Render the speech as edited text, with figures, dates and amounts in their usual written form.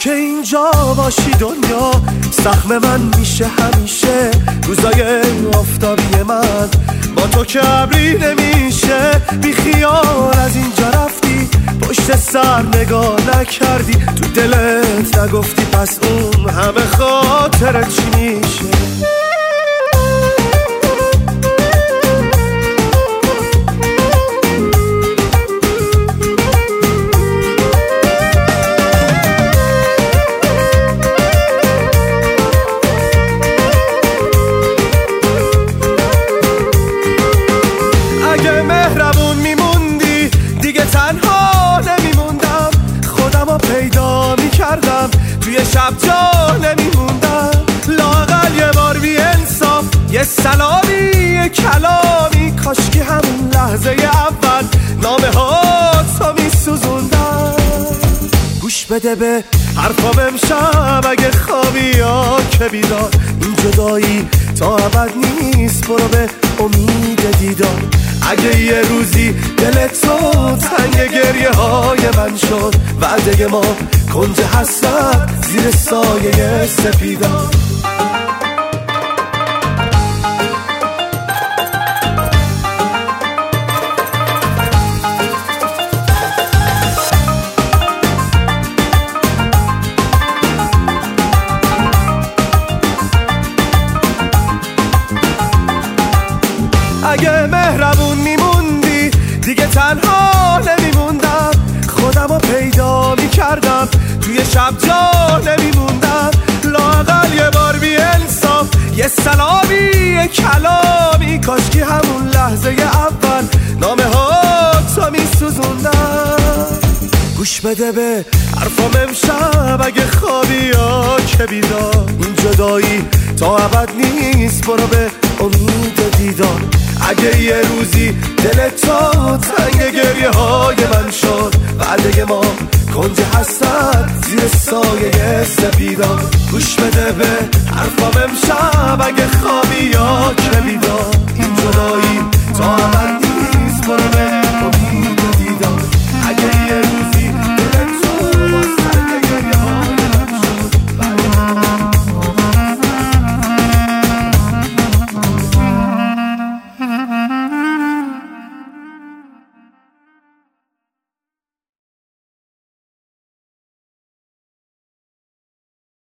که اینجا باشی دنیا سهم من میشه همیشه. روزای آفتابی من با تو که ابری نمیشه. بی خیال از اینجا رفتی پشت سر نگاه نکردی. تو دلت نگفتی پس اون همه خاطرت چی میشه. اگه مهربون میموندی دیگه تنها نمیموندم. خودمو پیدا میکردم توی شب جا نمیموندم. لااقل یه بار بی انصاف یه سلامی یه کلامی کاشکی همون لحظه اول نامه ها تو میسوزوندم. گوش بده به حرفام امشب اگه خوابی یا که بیدار. این جدایی تا ابد نیست برو به امید دیدار. اگه یه روزی دل تو تنگ گریه های من شد وعده ما کنج حسرت زیر سایه سپیدار. اگه مهربون میموندی دیگه تنها نمیموندم. خودمو پیدا میکردم توی شب جا نمیموندم. لااقل یه بار بی انصاف یه سلامی یه کلامی کاشکی همون لحظه اول نامه ها تو میسوزوندم. گوش بده به حرفام امشب اگه خوابی یا که بیدار. این جدایی تا ابد نیست برو به امید دیدار. اگه یه روزی دل تو تنگ گریه های من شد وعده ما کنج حسرت زیر سایه سپیدار. گوش بده به حرفام امشب اگه خواب